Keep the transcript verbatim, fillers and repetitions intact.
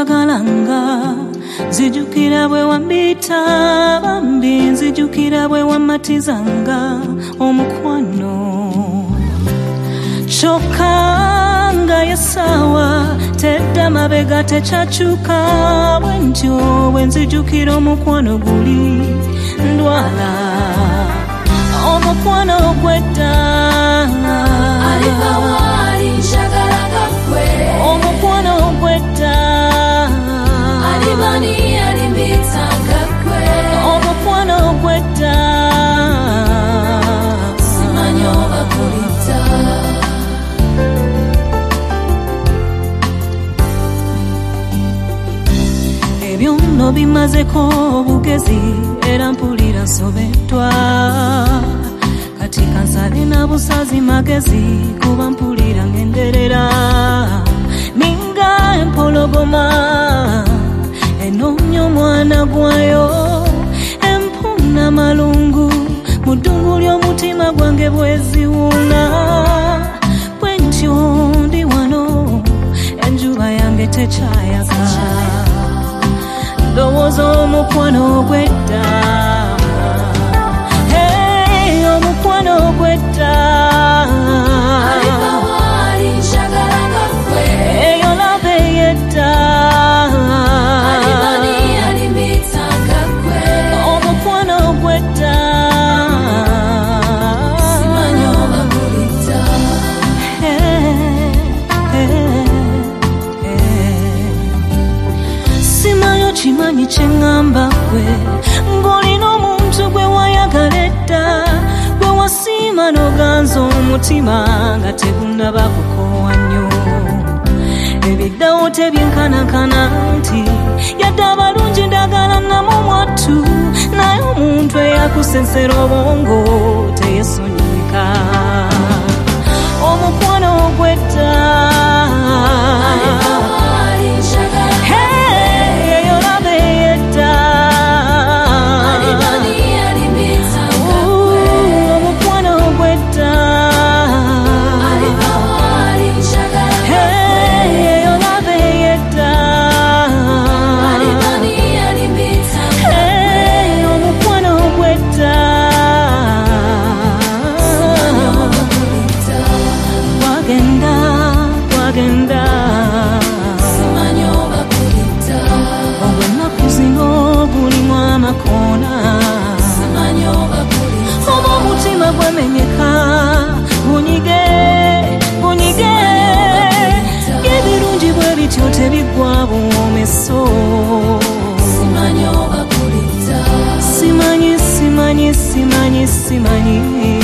njagalanga nzijukira bwe wambita bambi nzijukira bwe wamatizanga omukwano kyokka nga yesawa tedda mabega tekyakyuka bwe ntyo bwe nzijukira omukwano guli ndwala omukwano ogwedda alibawali njagalanga gwe omukwano ogwedda alibani alimbitanga gwe omukwano ogwedda simanyi oba kulita ebyo nno bimazeko obugezi era mpulira nsobeddwa kati kansabe na busazi magezi kuba mpulira ngenderera ninga empologoma enonya omwana gwayo empuna malungu mu ddungu ly'omutima gwange bweziwuuna bwe ntyo ndi wano enjuba yange tekyayaga ndowooza omukwano ogwedda hey, omukwano ogwedda alibawali njagalanga gwe eyo labe yedda alibani alimbitanga gwe omukwano ogwedda simanyi oba kulita Hey, hey, hey. Simanyi kimanyi kyeŋŋamba gwe ng'olina omuntu gwe wayagala edda gwe wasiima n'oganza omutima nga tegunnaba kukoowa nnyo ebiddawo tebyenkanankana nti yadde abalungi ndagala namu mwattu naye omuntu eyakusensera obwongo teyesonyiika omukwano ogwedda alibawali njagalanga Hey, eyo labe yedda alibani alimbitanga Ooh, omukwano ogwedda alibawali njagalanga Hey, eyo labe yedda alibani alimbitanga Hey, omukwano ogwedda simanyi oba kulita gwagenda gwagenda simanyi oba kulita obwennaku zino gulimu amakoona simanyi oba kulita oba omutima gwemenyeka gunyige gunyige ebirungi bwe bityo tebiggwa buwomeso simanyi oba kulita simanyi simanyi simanyi simanyi